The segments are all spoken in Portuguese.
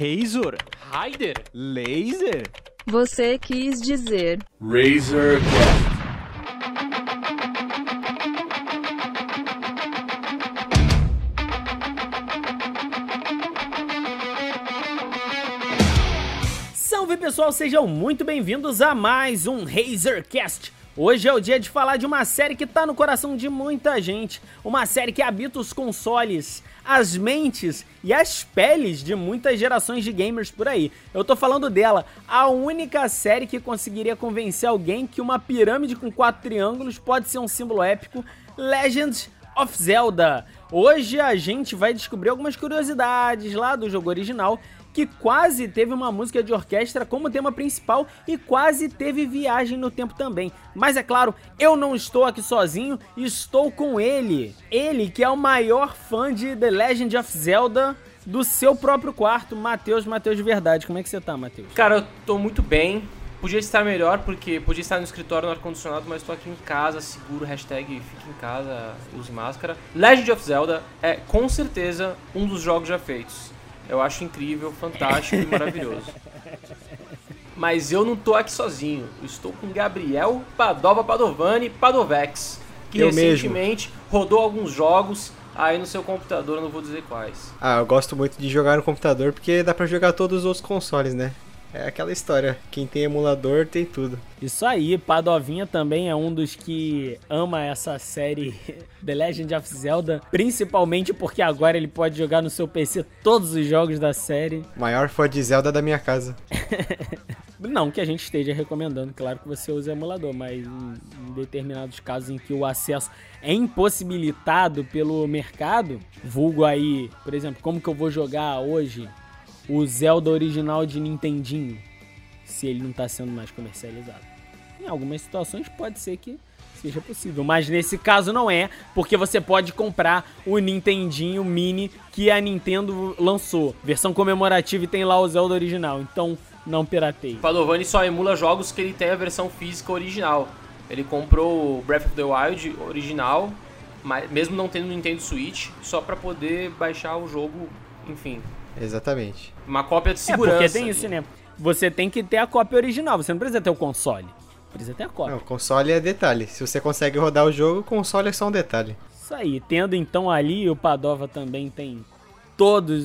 Razor, Raider, Laser. Você quis dizer Razorcast. Salve pessoal, sejam muito bem-vindos a mais um Razorcast. Hoje é o dia de falar de uma série que tá no coração de muita gente, uma série que habita os consoles, as mentes e as peles de muitas gerações de gamers por aí. Eu tô falando dela, a única série que conseguiria convencer alguém que uma pirâmide com 4 triângulos pode ser um símbolo épico, Legend of Zelda. Hoje a gente vai descobrir algumas curiosidades lá do jogo original, que quase teve uma música de orquestra como tema principal e quase teve viagem no tempo também. Mas é claro, eu não estou aqui sozinho, estou com ele. Ele que é o maior fã de The Legend of Zelda do seu próprio quarto, Matheus de verdade. Como é que você tá, Matheus? Cara, eu tô muito bem. Podia estar melhor, porque podia estar no escritório, no ar-condicionado, mas tô aqui em casa, seguro, hashtag fique em casa, use máscara. Legend of Zelda é, com certeza, um dos jogos já feitos. Eu acho incrível, fantástico e maravilhoso. Mas eu não tô aqui sozinho. Eu estou com Gabriel Padovani Padovex, que eu recentemente rodou alguns jogos aí no seu computador, eu não vou dizer quais. Eu gosto muito de jogar no computador porque dá pra jogar todos os outros consoles, né? É aquela história, quem tem emulador tem tudo. Isso aí, Padovinha também é um dos que ama essa série The Legend of Zelda, principalmente porque agora ele pode jogar no seu PC todos os jogos da série. Maior fã de Zelda da minha casa. Não que a gente esteja recomendando, claro que você usa emulador, mas em determinados casos em que o acesso é impossibilitado pelo mercado, vulgo aí, por exemplo, como que eu vou jogar hoje o Zelda original de Nintendinho, se ele não tá sendo mais comercializado. Em algumas situações pode ser que seja possível, mas nesse caso não é, porque você pode comprar o Nintendinho Mini que a Nintendo lançou, versão comemorativa, e tem lá o Zelda original, então não pirateie. O Padovani só emula jogos que ele tem a versão física original. Ele comprou o Breath of the Wild original, mas mesmo não tendo Nintendo Switch, só pra poder baixar o jogo, enfim. Exatamente. Uma cópia de segurança. Porque tem isso, né? Você tem que ter a cópia original, você não precisa ter o console. Precisa ter a cópia. Não, o console é detalhe. Se você consegue rodar o jogo, o console é só um detalhe. Isso aí. Tendo então ali, o Padova também tem todos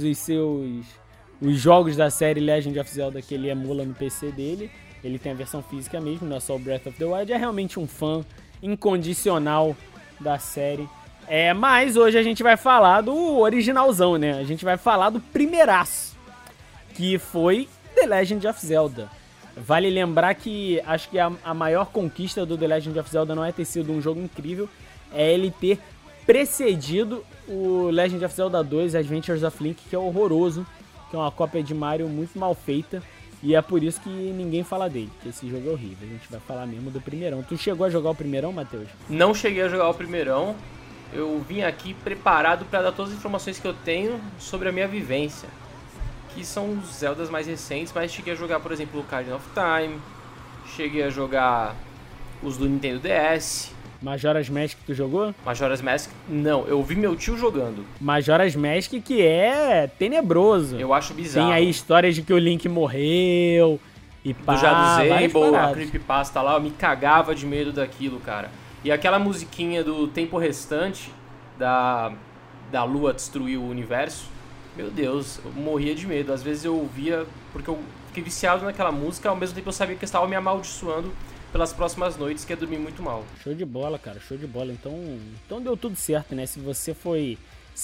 os jogos da série Legend of Zelda que ele emula no PC dele. Ele tem a versão física mesmo, não é só o Breath of the Wild. É realmente um fã incondicional da série. Mas hoje a gente vai falar do originalzão, né? A gente vai falar do primeiraço, que foi The Legend of Zelda. Vale lembrar que acho que a maior conquista do The Legend of Zelda não é ter sido um jogo incrível, é ele ter precedido o Legend of Zelda 2, Adventures of Link, que é horroroso, que é uma cópia de Mario muito mal feita, e é por isso que ninguém fala dele, que esse jogo é horrível. A gente vai falar mesmo do primeirão. Tu chegou a jogar o primeirão, Matheus? Não cheguei a jogar o primeirão. Eu vim aqui preparado para dar todas as informações que eu tenho sobre a minha vivência, que são os Zeldas mais recentes, mas cheguei a jogar, por exemplo, o Ocarina of Time, cheguei a jogar os do Nintendo DS. Majora's Mask tu jogou? Majora's Mask, não, eu vi meu tio jogando. Majora's Mask que é tenebroso. Eu acho bizarro. Tem aí histórias de que o Link morreu e pá, do Jado Zable, a paradas. creepypasta lá, eu me cagava de medo daquilo, cara. E aquela musiquinha do tempo restante, da lua destruir o universo, meu Deus, eu morria de medo. Às vezes eu ouvia, porque eu fiquei viciado naquela música, ao mesmo tempo eu sabia que eu estava me amaldiçoando pelas próximas noites, que ia dormir muito mal. Show de bola, cara, show de bola. Então deu tudo certo, né? Se você foi,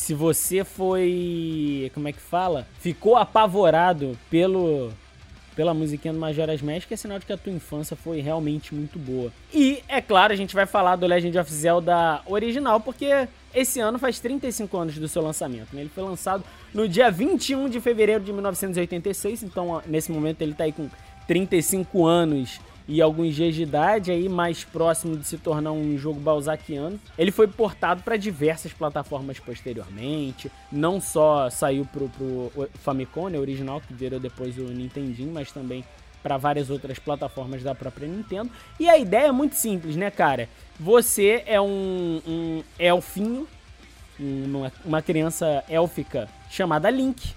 como é que fala? Ficou apavorado pela musiquinha do Majora's Mask, é sinal de que a tua infância foi realmente muito boa. E, é claro, a gente vai falar do Legend of Zelda original, porque esse ano faz 35 anos do seu lançamento, né? Ele foi lançado no dia 21 de fevereiro de 1986, então nesse momento ele tá aí com 35 anos e alguns dias de idade, aí mais próximo de se tornar um jogo balzaquiano. Ele foi portado para diversas plataformas posteriormente, não só saiu pro Famicom, né, original, que virou depois o Nintendinho, mas também para várias outras plataformas da própria Nintendo. E a ideia é muito simples, né, cara? Você é um elfinho, uma criança élfica chamada Link,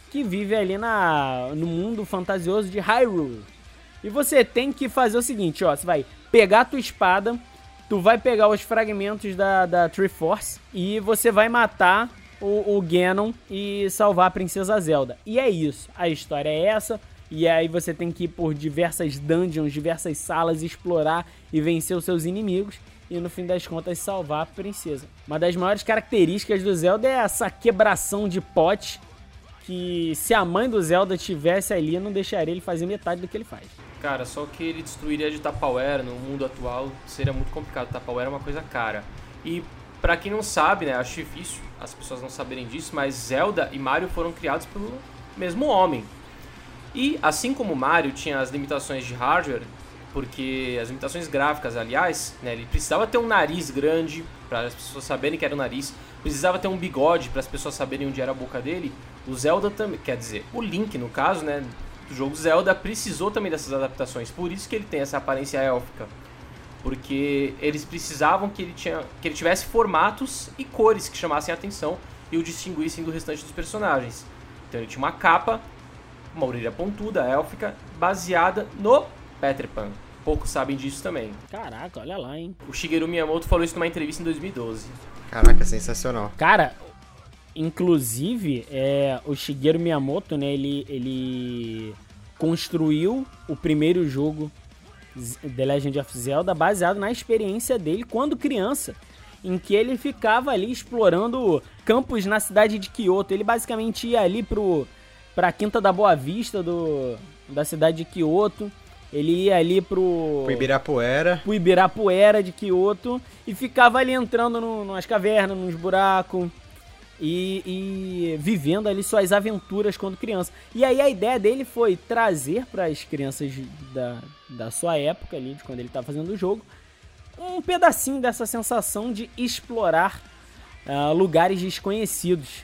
que vive ali no mundo fantasioso de Hyrule. E você tem que fazer o seguinte, ó, você vai pegar a tua espada, tu vai pegar os fragmentos da Triforce e você vai matar o Ganon e salvar a Princesa Zelda. E é isso, a história é essa, e aí você tem que ir por diversas dungeons, diversas salas, explorar e vencer os seus inimigos e no fim das contas salvar a princesa. Uma das maiores características do Zelda é essa quebração de pote, que se a mãe do Zelda tivesse ali, não deixaria ele fazer metade do que ele faz. Cara, só que ele destruiria de Tupperware no mundo atual seria muito complicado. Tupperware é uma coisa cara. E pra quem não sabe, né, acho difícil as pessoas não saberem disso, mas Zelda e Mario foram criados pelo mesmo homem. E assim como Mario tinha as limitações de hardware, porque as limitações gráficas, aliás, né, ele precisava ter um nariz grande para as pessoas saberem que era o nariz, precisava ter um bigode para as pessoas saberem onde era a boca dele. O Zelda também, quer dizer, o Link no caso, né, do jogo Zelda precisou também dessas adaptações, por isso que ele tem essa aparência élfica, porque eles precisavam que ele tivesse formatos e cores que chamassem a atenção e o distinguissem do restante dos personagens. Então ele tinha uma capa, uma orelha pontuda, élfica, baseada no Peter Pan. Poucos sabem disso também. Caraca, olha lá, hein? O Shigeru Miyamoto falou isso numa entrevista em 2012. Caraca, sensacional. Cara, inclusive, o Shigeru Miyamoto, né, ele construiu o primeiro jogo The Legend of Zelda baseado na experiência dele quando criança, em que ele ficava ali explorando campos na cidade de Kyoto. Ele basicamente ia ali pra Quinta da Boa Vista da cidade de Kyoto. Ele ia ali pro Ibirapuera de Kyoto e ficava ali entrando nas cavernas, nos buracos e vivendo ali suas aventuras quando criança. E aí a ideia dele foi trazer para as crianças da sua época ali, de quando ele estava fazendo o jogo, um pedacinho dessa sensação de explorar lugares desconhecidos.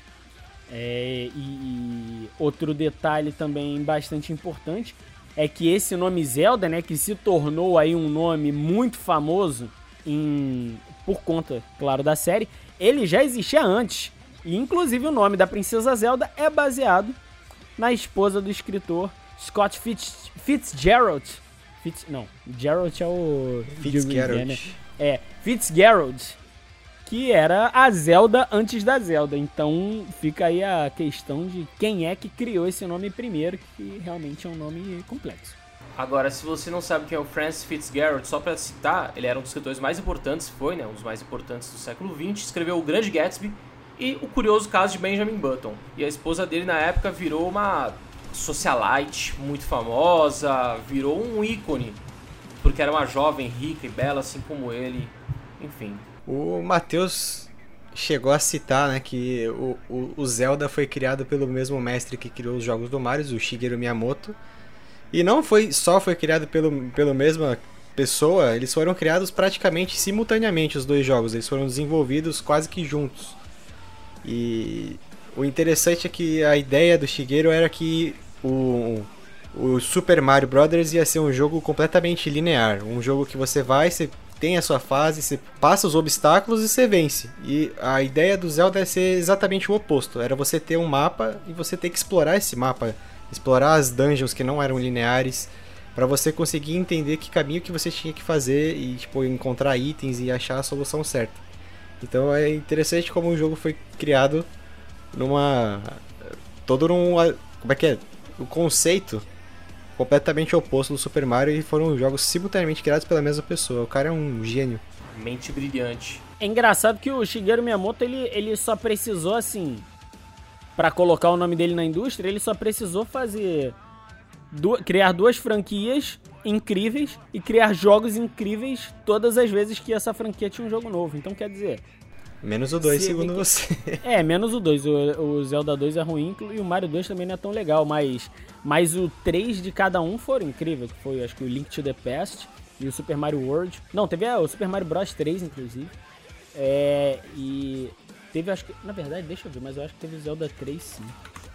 E outro detalhe também bastante importante é que esse nome Zelda, né, que se tornou aí um nome muito famoso por conta, claro, da série, ele já existia antes. E inclusive o nome da Princesa Zelda é baseado na esposa do escritor Scott Fitzgerald. Gerald é o... Fitzgerald. Fitzgerald, que era a Zelda antes da Zelda. Então fica aí a questão de quem é que criou esse nome primeiro, que realmente é um nome complexo. Agora, se você não sabe quem é o Francis Fitzgerald, só pra citar, ele era um dos escritores mais importantes, um dos mais importantes do século XX, escreveu O Grande Gatsby e O Curioso Caso de Benjamin Button. E a esposa dele na época virou uma socialite muito famosa, virou um ícone, porque era uma jovem rica e bela, assim como ele, enfim. O Matheus chegou a citar, né, que o Zelda foi criado pelo mesmo mestre que criou os jogos do Mario, o Shigeru Miyamoto. E não foi criado pela mesma pessoa, eles foram criados praticamente simultaneamente, os dois jogos. Eles foram desenvolvidos quase que juntos. E o interessante é que a ideia do Shigeru era que o Super Mario Bros. Ia ser um jogo completamente linear. Um jogo que você tem a sua fase, você passa os obstáculos e você vence. E a ideia do Zelda é ser exatamente o oposto. Era você ter um mapa e você ter que explorar esse mapa. Explorar as dungeons que não eram lineares. Pra você conseguir entender que caminho que você tinha que fazer e encontrar itens e achar a solução certa. Então é interessante como o jogo foi criado como é que é? O conceito completamente oposto do Super Mario, e foram jogos simultaneamente criados pela mesma pessoa. O cara é um gênio. Mente brilhante. É engraçado que o Shigeru Miyamoto, ele só precisou, assim, pra colocar o nome dele na indústria, ele só precisou criar duas franquias incríveis e criar jogos incríveis todas as vezes que essa franquia tinha um jogo novo. Então, quer dizer... Menos o 2, segundo você. Menos o 2. O Zelda 2 é ruim e o Mario 2 também não é tão legal, mas o 3 de cada um foram incríveis. Que foi, acho que o Link to the Past e o Super Mario World. Não, teve o Super Mario Bros 3, inclusive. E teve, acho que... Na verdade, deixa eu ver, mas eu acho que teve o Zelda 3, sim.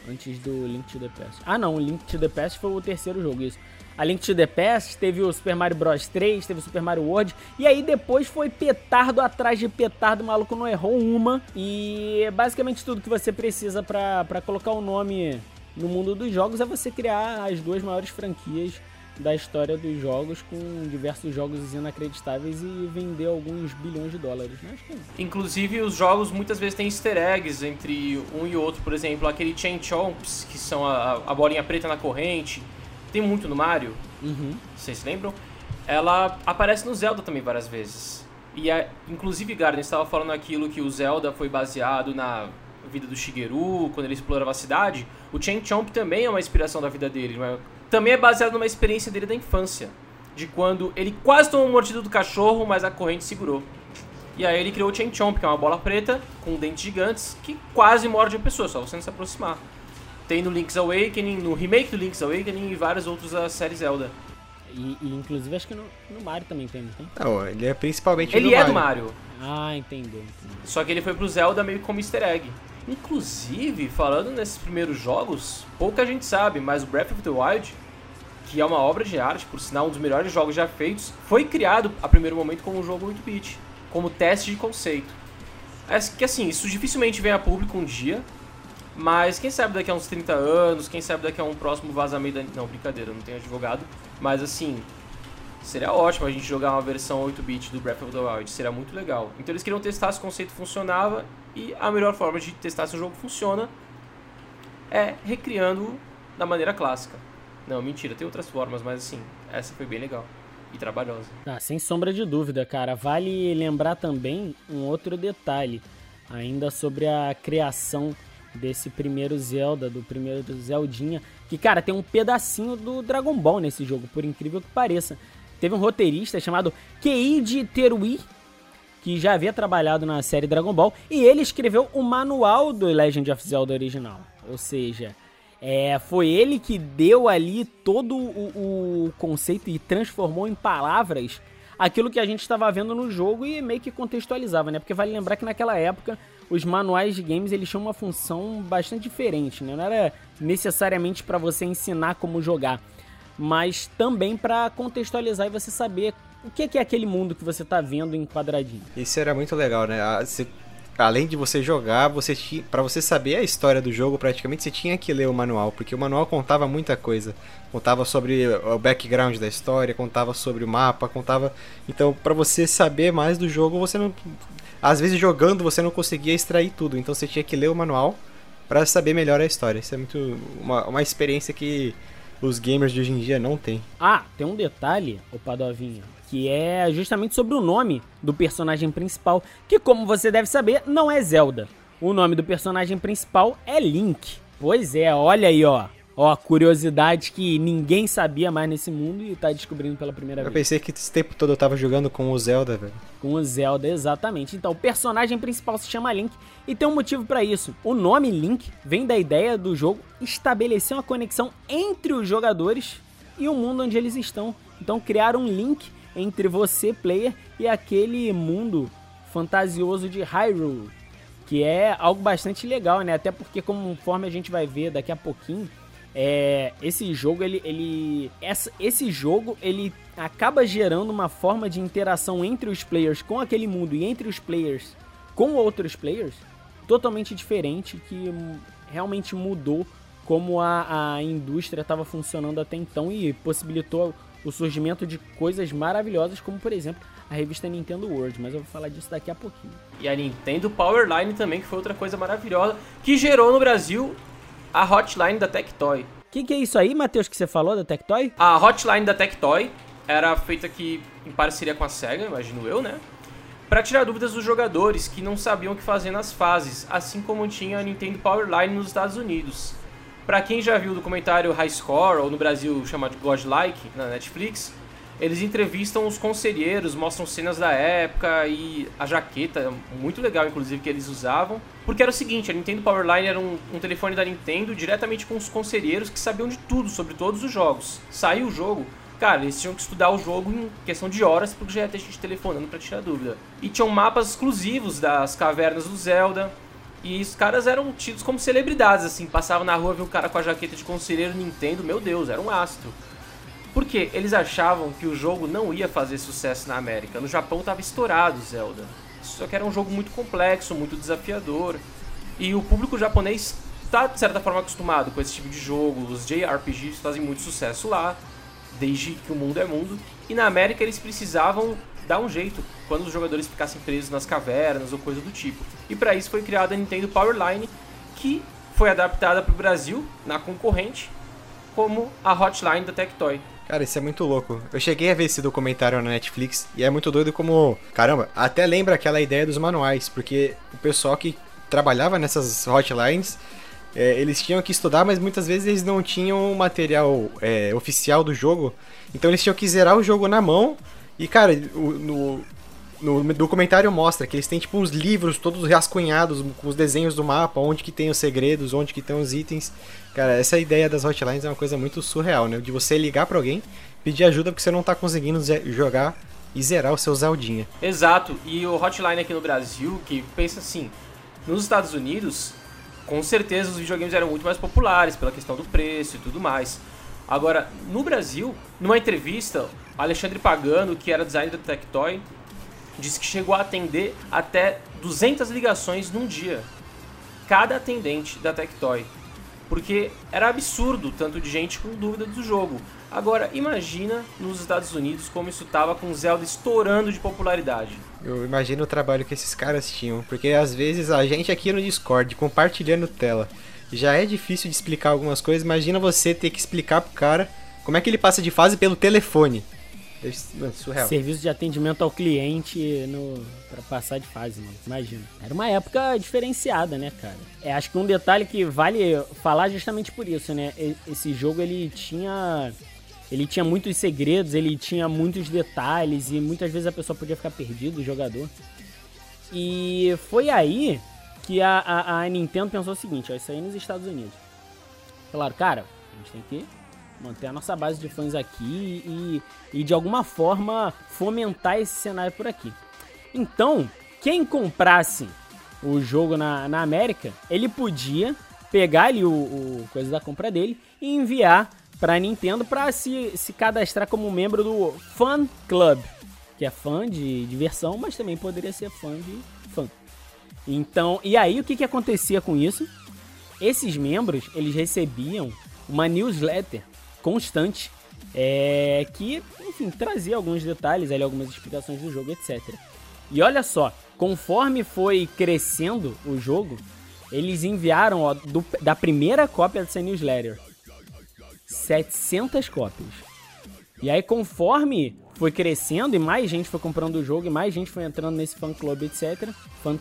Antes do Link to the Past. Ah, não, o Link to the Past foi o terceiro jogo, isso. A Link to the Past teve o Super Mario Bros 3, teve o Super Mario World, e aí depois foi petardo atrás de petardo, o maluco não errou uma. E basicamente tudo que você precisa pra colocar o nome no mundo dos jogos é você criar as duas maiores franquias da história dos jogos, com diversos jogos inacreditáveis e vender alguns bilhões de dólares, né? Acho que é. Inclusive, os jogos muitas vezes têm easter eggs entre um e outro. Por exemplo, aquele Chain Chomps, que são a bolinha preta na corrente. Tem muito no Mario. Vocês se lembram? Ela aparece no Zelda também várias vezes. E, inclusive, Garden estava falando aquilo que o Zelda foi baseado na vida do Shigeru, quando ele explorava a cidade. O Chain Chomp também é uma inspiração da vida dele, não é? Também é baseado numa experiência dele da infância, de quando ele quase tomou mordida do cachorro, mas a corrente segurou. E aí ele criou o Chain Chomp, que é uma bola preta com dentes gigantes que quase morde a pessoa, só você não se aproximar. Tem no Link's Awakening, no remake do Link's Awakening e vários outros da série Zelda. E inclusive acho que no Mario também tem, não tem? Não, ele é principalmente Ele é do Mario. Ah, entendeu. Só que ele foi pro Zelda meio como easter egg. Inclusive, falando nesses primeiros jogos, pouca gente sabe, mas o Breath of the Wild, que é uma obra de arte, por sinal um dos melhores jogos já feitos, foi criado a primeiro momento como um jogo 8-bit, como teste de conceito. É que assim, isso dificilmente vem a público um dia, mas quem sabe daqui a uns 30 anos, quem sabe daqui a um próximo vazamento... Não, brincadeira, eu não tenho advogado, mas assim, seria ótimo a gente jogar uma versão 8-bit do Breath of the Wild, seria muito legal. Então eles queriam testar se o conceito funcionava, e a melhor forma de testar se o jogo funciona é recriando da maneira clássica. Não, mentira, tem outras formas, mas assim, essa foi bem legal e trabalhosa. Ah, sem sombra de dúvida, cara. Vale lembrar também um outro detalhe, ainda sobre a criação desse primeiro Zelda, do primeiro Zeldinha, que, cara, tem um pedacinho do Dragon Ball nesse jogo, por incrível que pareça. Teve um roteirista chamado Keiji Terui, que já havia trabalhado na série Dragon Ball, e ele escreveu o manual do Legend of Zelda original. Ou seja, foi ele que deu ali todo o conceito e transformou em palavras aquilo que a gente estava vendo no jogo e meio que contextualizava, né? Porque vale lembrar que naquela época os manuais de games eles tinham uma função bastante diferente, né? Não era necessariamente para você ensinar como jogar, mas também para contextualizar e você saber o que é aquele mundo que você tá vendo em quadradinho. Isso era muito legal, né? Além de você jogar, pra você saber a história do jogo, praticamente você tinha que ler o manual, porque o manual contava muita coisa. Contava sobre o background da história, contava sobre o mapa, contava... Então, pra você saber mais do jogo, você não... Às vezes jogando você não conseguia extrair tudo, então você tinha que ler o manual pra saber melhor a história. Isso é muito uma experiência que os gamers de hoje em dia não têm. Ah, tem um detalhe, ô Padovinho, que é justamente sobre o nome do personagem principal, que, como você deve saber, não é Zelda. O nome do personagem principal é Link. Pois é, olha aí, ó. Ó, curiosidade que ninguém sabia mais nesse mundo e tá descobrindo pela primeira vez. Eu pensei que esse tempo todo eu tava jogando com o Zelda, velho. Com o Zelda, exatamente. Então, o personagem principal se chama Link e tem um motivo pra isso. O nome Link vem da ideia do jogo estabelecer uma conexão entre os jogadores e o mundo onde eles estão. Então, criar um link entre você, player, e aquele mundo fantasioso de Hyrule, que é algo bastante legal, né? Até porque, conforme a gente vai ver daqui a pouquinho, esse jogo ele acaba gerando uma forma de interação entre os players com aquele mundo e entre os players com outros players totalmente diferente, que realmente mudou como a indústria estava funcionando até então e possibilitou o surgimento de coisas maravilhosas, como por exemplo a revista Nintendo World, mas eu vou falar disso daqui a pouquinho. E a Nintendo Powerline também, que foi outra coisa maravilhosa, que gerou no Brasil a Hotline da Tectoy. O que é isso aí, Matheus, que você falou da Tectoy? A Hotline da Tectoy era feita aqui em parceria com a Sega, imagino eu, né? Para tirar dúvidas dos jogadores que não sabiam o que fazer nas fases, assim como tinha a Nintendo Powerline nos Estados Unidos. Para quem já viu o documentário High Score, ou no Brasil chamado Godlike, na Netflix, eles entrevistam os conselheiros, mostram cenas da época e a jaqueta, muito legal inclusive, que eles usavam. Porque era o seguinte, a Nintendo Powerline era um telefone da Nintendo diretamente com os conselheiros que sabiam de tudo, sobre todos os jogos. Saiu o jogo, cara, eles tinham que estudar o jogo em questão de horas, porque já ia ter gente telefonando pra tirar dúvida. E tinham mapas exclusivos das cavernas do Zelda, E os caras eram tidos como celebridades, assim, passavam na rua, viu um cara com a jaqueta de conselheiro Nintendo, meu Deus, era um astro. Por quê? Eles achavam que o jogo não ia fazer sucesso na América. No Japão tava estourado Zelda. Só que era um jogo muito complexo, muito desafiador. E o público japonês tá, de certa forma, acostumado com esse tipo de jogo. Os JRPGs fazem muito sucesso lá, desde que o mundo é mundo. E na América eles precisavam dar um jeito quando os jogadores ficassem presos nas cavernas ou coisa do tipo. E para isso foi criada a Nintendo Powerline, que foi adaptada para o Brasil, na concorrente, como a Hotline da Tectoy. Cara, isso é muito louco. Eu cheguei a ver esse documentário na Netflix e é muito doido como... Caramba, até lembra aquela ideia dos manuais, porque o pessoal que trabalhava nessas hotlines, eles tinham que estudar, mas muitas vezes eles não tinham o material oficial do jogo, então eles tinham que zerar o jogo na mão. E, cara, no documentário mostra que eles têm, tipo, uns livros todos rascunhados com os desenhos do mapa, onde que tem os segredos, onde que tem os itens. Cara, essa ideia das hotlines é uma coisa muito surreal, né? De você ligar pra alguém, pedir ajuda porque você não tá conseguindo jogar e zerar o seu Zeldinha. Exato, e o Hotline aqui no Brasil, que pensa assim, nos Estados Unidos, com certeza os videogames eram muito mais populares pela questão do preço e tudo mais. Agora, no Brasil, numa entrevista, Alexandre Pagano, que era designer da Tectoy, disse que chegou a atender até 200 ligações num dia. Cada atendente da Tectoy. Porque era absurdo tanto de gente com dúvida do jogo. Agora, imagina nos Estados Unidos como isso tava com Zelda estourando de popularidade. Eu imagino o trabalho que esses caras tinham. Porque às vezes a gente aqui no Discord, compartilhando tela, já é difícil de explicar algumas coisas. Imagina você ter que explicar pro cara como é que ele passa de fase pelo telefone. Surreal. Serviço de atendimento ao cliente pra passar de fase, mano. Imagina. Era uma época diferenciada, né, cara? Acho que um detalhe que vale falar justamente por isso, né? Esse jogo, ele tinha muitos segredos, ele tinha muitos detalhes e muitas vezes a pessoa podia ficar perdida, o jogador. E foi aí que a Nintendo pensou o seguinte, ó, isso aí nos Estados Unidos. Falaram, cara, a gente tem que manter a nossa base de fãs aqui e de alguma forma fomentar esse cenário por aqui. Então, quem comprasse o jogo na América, ele podia pegar ali o coisa da compra dele e enviar para a Nintendo para se cadastrar como membro do Fan Club, que é fã de diversão, mas também poderia ser fã de fã. Então, e aí o que acontecia com isso? Esses membros, eles recebiam uma newsletter constante, que, enfim, trazia alguns detalhes, ali, algumas explicações do jogo, etc. E olha só, conforme foi crescendo o jogo, eles enviaram, ó, da primeira cópia dessa newsletter, 700 cópias. E aí, conforme foi crescendo e mais gente foi comprando o jogo e mais gente foi entrando nesse fan club, etc.,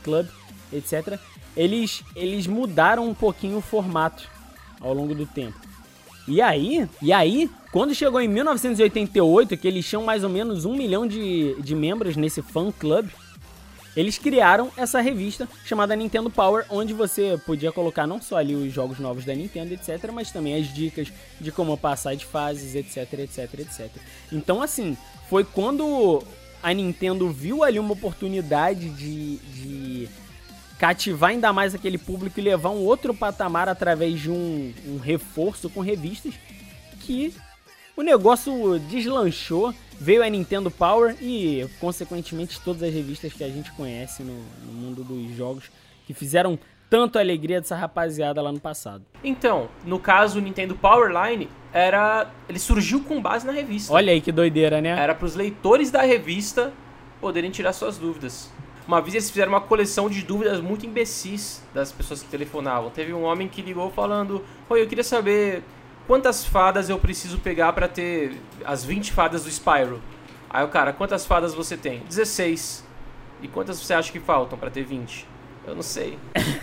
eles mudaram um pouquinho o formato ao longo do tempo. E aí, quando chegou em 1988, que eles tinham mais ou menos 1 milhão de membros nesse fan club, eles criaram essa revista chamada Nintendo Power, onde você podia colocar não só ali os jogos novos da Nintendo, etc., mas também as dicas de como passar de fases, etc. Então, assim, foi quando a Nintendo viu ali uma oportunidade de cativar ainda mais aquele público e levar um outro patamar através de um reforço com revistas, que o negócio deslanchou, veio a Nintendo Power e, consequentemente, todas as revistas que a gente conhece no mundo dos jogos, que fizeram tanto a alegria dessa rapaziada lá no passado. Então, no caso, o Nintendo Powerline, ele surgiu com base na revista. Olha aí que doideira, né? Era para os leitores da revista poderem tirar suas dúvidas. Uma vez eles fizeram uma coleção de dúvidas muito imbecis das pessoas que telefonavam. Teve um homem que ligou falando: oi, eu queria saber quantas fadas eu preciso pegar pra ter as 20 fadas do Spyro. Aí o cara, quantas fadas você tem? 16. E quantas você acha que faltam pra ter 20? Eu não sei.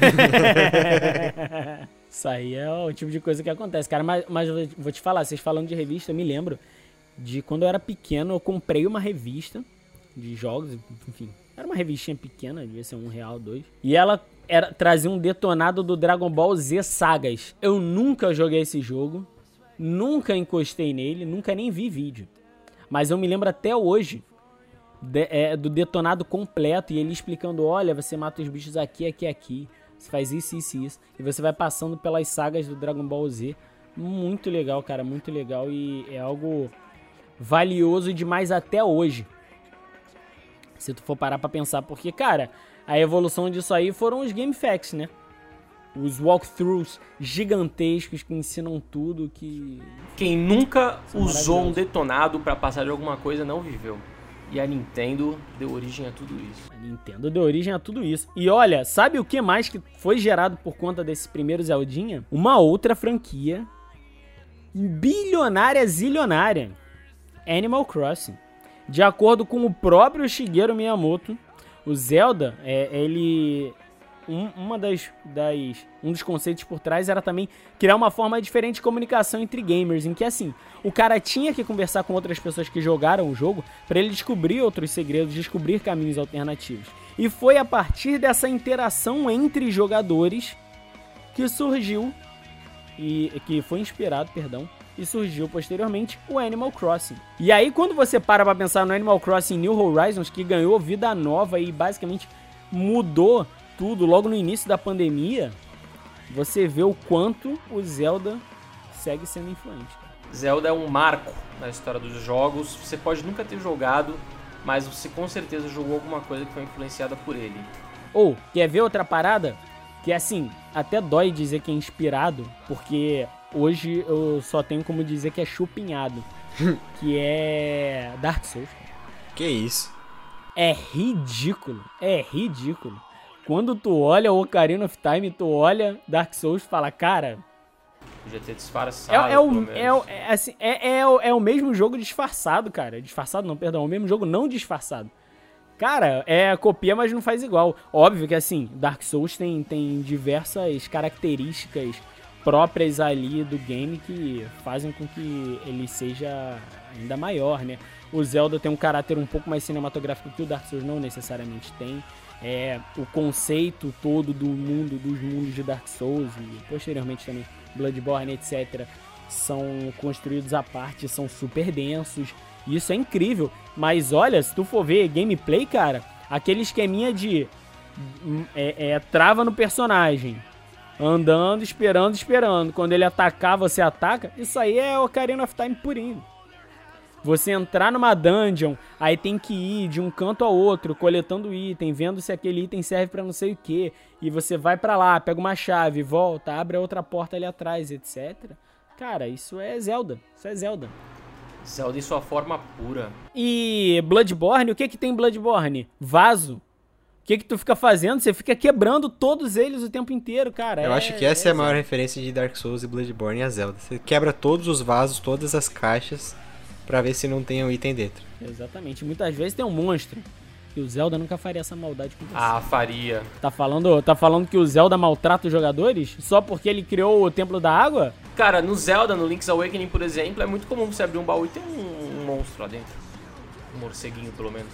Isso aí é o tipo de coisa que acontece, cara. Mas eu vou te falar, vocês falando de revista, eu me lembro de quando eu era pequeno, eu comprei uma revista de jogos, enfim. Era uma revistinha pequena, devia ser R$1, R$2. E ela trazia um detonado do Dragon Ball Z Sagas. Eu nunca joguei esse jogo, nunca encostei nele, nunca nem vi vídeo. Mas eu me lembro até hoje do detonado completo e ele explicando: olha, você mata os bichos aqui. você faz isso, e você vai passando pelas sagas do Dragon Ball Z. Muito legal, cara, muito legal, e é algo valioso demais até hoje. Se tu for parar pra pensar, porque, cara, a evolução disso aí foram os Game Facts, né? Os walkthroughs gigantescos que ensinam tudo, que... Quem nunca usou um detonado pra passar de alguma coisa não viveu. E a Nintendo deu origem a tudo isso. A Nintendo deu origem a tudo isso. E olha, sabe o que mais que foi gerado por conta desse primeiro Zeldinha? Uma outra franquia bilionária, zilionária. Animal Crossing. De acordo com o próprio Shigeru Miyamoto, o Zelda, um dos conceitos por trás era também criar uma forma diferente de comunicação entre gamers, em que assim, o cara tinha que conversar com outras pessoas que jogaram o jogo para ele descobrir outros segredos, descobrir caminhos alternativos. E foi a partir dessa interação entre jogadores que surgiu, que foi inspirado, e surgiu posteriormente o Animal Crossing. E aí quando você para pra pensar no Animal Crossing New Horizons, que ganhou vida nova e basicamente mudou tudo logo no início da pandemia, você vê o quanto o Zelda segue sendo influente. Zelda é um marco na história dos jogos. Você pode nunca ter jogado, mas você com certeza jogou alguma coisa que foi influenciada por ele. Ou, quer ver outra parada? Que assim, até dói dizer que é inspirado, porque hoje eu só tenho como dizer que é chupinhado. Que é Dark Souls. Que isso? É ridículo, Quando tu olha o Ocarina of Time, tu olha Dark Souls e fala, cara... Podia ter disfarçado, é o mesmo jogo disfarçado, cara. Disfarçado não, perdão. É o mesmo jogo não disfarçado. Cara, copia, mas não faz igual. Óbvio que, assim, Dark Souls tem diversas características próprias ali do game que fazem com que ele seja ainda maior, né? O Zelda tem um caráter um pouco mais cinematográfico que o Dark Souls não necessariamente tem. O conceito todo dos mundos de Dark Souls e posteriormente também Bloodborne, etc., são construídos à parte, são super densos. E isso é incrível. Mas olha, se tu for ver gameplay, cara, aquele esqueminha de trava no personagem, andando, esperando. Quando ele atacar, você ataca. Isso aí é Ocarina of Time purinho. Você entrar numa dungeon, aí tem que ir de um canto ao outro, coletando item, vendo se aquele item serve pra não sei o que. E você vai pra lá, pega uma chave, volta, abre a outra porta ali atrás, etc. Cara, isso é Zelda. Zelda em sua forma pura. E Bloodborne, o que tem em Bloodborne? Vaso. O que tu fica fazendo? Você fica quebrando todos eles o tempo inteiro, cara. Eu acho que essa é a maior referência de Dark Souls e Bloodborne e a Zelda. Você quebra todos os vasos, todas as caixas, pra ver se não tem um item dentro. Exatamente. Muitas vezes tem um monstro. E o Zelda nunca faria essa maldade com você. Ah, faria. Tá falando que o Zelda maltrata os jogadores? Só porque ele criou o Templo da Água? Cara, no Zelda, no Link's Awakening, por exemplo, é muito comum você abrir um baú e ter um monstro lá dentro. Um morceguinho, pelo menos.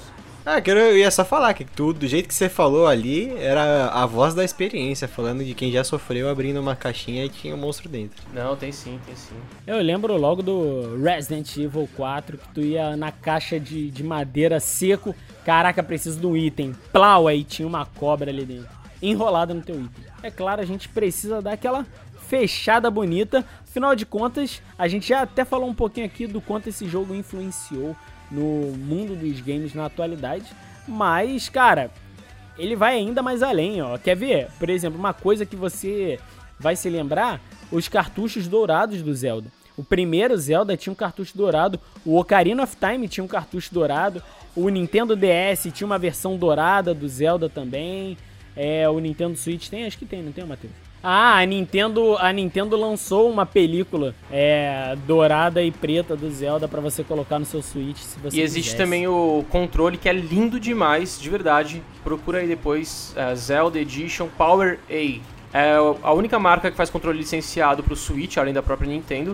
Eu ia só falar que tudo, do jeito que você falou ali, era a voz da experiência, falando de quem já sofreu abrindo uma caixinha e tinha um monstro dentro. Não, tem sim. Eu lembro logo do Resident Evil 4, que tu ia na caixa de madeira seco, caraca, preciso de um item, plau, aí tinha uma cobra ali dentro, enrolada no teu item. É claro, a gente precisa dar aquela fechada bonita, afinal de contas, a gente já até falou um pouquinho aqui do quanto esse jogo influenciou no mundo dos games na atualidade, mas, cara, ele vai ainda mais além, ó. Quer ver? Por exemplo, uma coisa que você vai se lembrar, os cartuchos dourados do Zelda. O primeiro Zelda tinha um cartucho dourado, o Ocarina of Time tinha um cartucho dourado, o Nintendo DS tinha uma versão dourada do Zelda também, o Nintendo Switch tem? Acho que tem, não tem, Matheus? Ah, a Nintendo lançou uma película dourada e preta do Zelda pra você colocar no seu Switch, se você E existe quisesse. também o controle, que é lindo demais, de verdade. Procura aí depois, Zelda Edition Power A. É a única marca que faz controle licenciado pro Switch, além da própria Nintendo.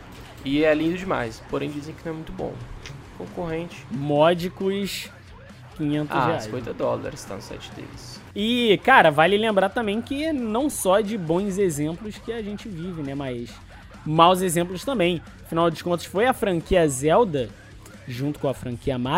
E é lindo demais, porém dizem que não é muito bom. Concorrente. Módicos R$500. $50 tá no site deles. E, cara, vale lembrar também que não só de bons exemplos que a gente vive, né? Mas maus exemplos também. Afinal de contas, foi a franquia Zelda, junto com a franquia Mario,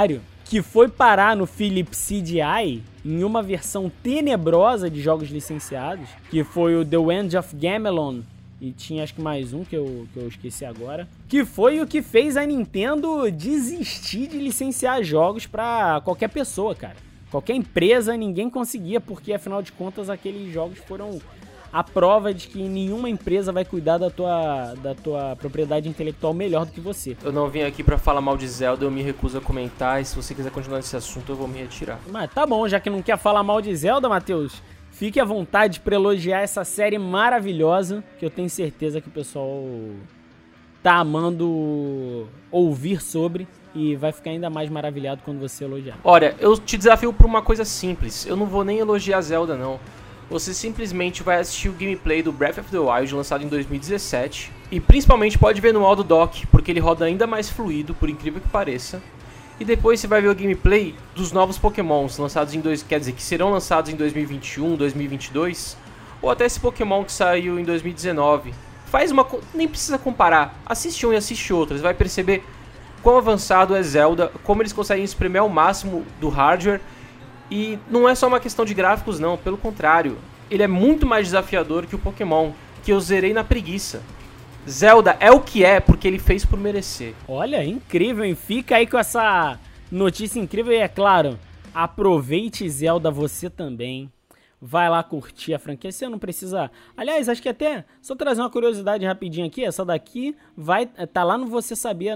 que foi parar no Philips CDI em uma versão tenebrosa de jogos licenciados, que foi o The End of Gamelon, e tinha acho que mais um que eu esqueci agora, que foi o que fez a Nintendo desistir de licenciar jogos pra qualquer pessoa, cara. Qualquer empresa, ninguém conseguia, porque afinal de contas aqueles jogos foram a prova de que nenhuma empresa vai cuidar da tua propriedade intelectual melhor do que você. Eu não vim aqui pra falar mal de Zelda, eu me recuso a comentar, e se você quiser continuar nesse assunto, eu vou me retirar. Mas tá bom, já que não quer falar mal de Zelda, Matheus, fique à vontade pra elogiar essa série maravilhosa, que eu tenho certeza que o pessoal tá amando ouvir sobre, e vai ficar ainda mais maravilhado quando você elogiar. Olha, eu te desafio por uma coisa simples, eu não vou nem elogiar Zelda, não. Você simplesmente vai assistir o gameplay do Breath of the Wild, lançado em 2017, e principalmente pode ver no modo dock, porque ele roda ainda mais fluido, por incrível que pareça. E depois você vai ver o gameplay dos novos Pokémons, lançados que serão lançados em 2021, 2022, ou até esse Pokémon que saiu em 2019. Nem precisa comparar, assiste um e assiste outro, você vai perceber quão avançado é Zelda, como eles conseguem espremer ao máximo do hardware. E não é só uma questão de gráficos não, pelo contrário, ele é muito mais desafiador que o Pokémon, que eu zerei na preguiça. Zelda é o que é porque ele fez por merecer. Olha, incrível, hein? Fica aí com essa notícia incrível e é claro, aproveite Zelda você também. Vai lá curtir a franquia, você não precisa... Aliás, acho que até, só trazer uma curiosidade rapidinho aqui, essa daqui tá lá no Você Sabia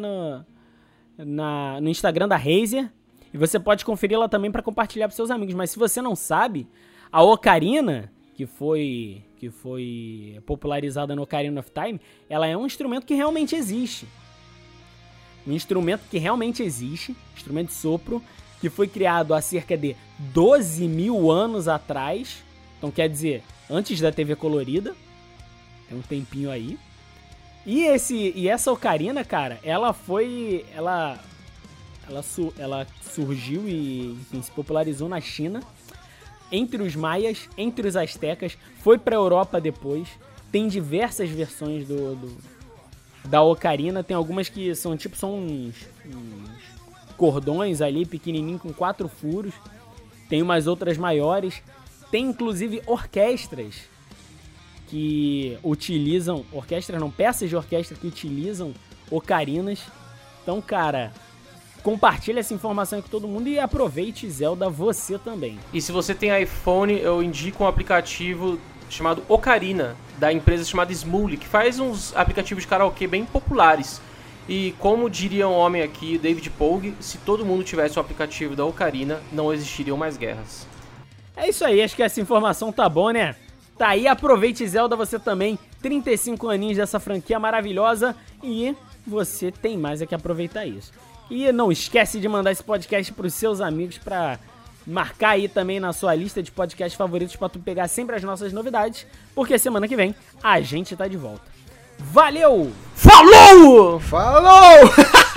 no Instagram da Razer. E você pode conferir lá também para compartilhar para seus amigos. Mas se você não sabe, a Ocarina, que foi popularizada no Ocarina of Time, ela é um instrumento que realmente existe. Um instrumento que realmente existe, instrumento de sopro, que foi criado há cerca de 12 mil anos atrás. Então quer dizer, antes da TV colorida. Tem um tempinho aí. E essa Ocarina, cara, ela surgiu e, enfim, se popularizou na China, entre os maias, entre os astecas, foi pra Europa depois. Tem diversas versões da Ocarina, tem algumas que são uns cordões ali, pequenininho, com 4 furos. Tem umas outras maiores. Tem inclusive orquestras que utilizam, peças de orquestra que utilizam ocarinas. Então, cara, compartilha essa informação com todo mundo e aproveite Zelda você também. E se você tem iPhone, eu indico um aplicativo chamado Ocarina, da empresa chamada Smule, que faz uns aplicativos de karaokê bem populares. E como diria um homem aqui, David Pogue, se todo mundo tivesse um aplicativo da Ocarina, não existiriam mais guerras. É isso aí, acho que essa informação tá bom, né? Tá aí, aproveite Zelda você também, 35 aninhos dessa franquia maravilhosa e você tem mais é que aproveitar isso. E não esquece de mandar esse podcast pros seus amigos pra marcar aí também na sua lista de podcasts favoritos pra tu pegar sempre as nossas novidades, porque semana que vem a gente tá de volta. Valeu! Falou! Falou!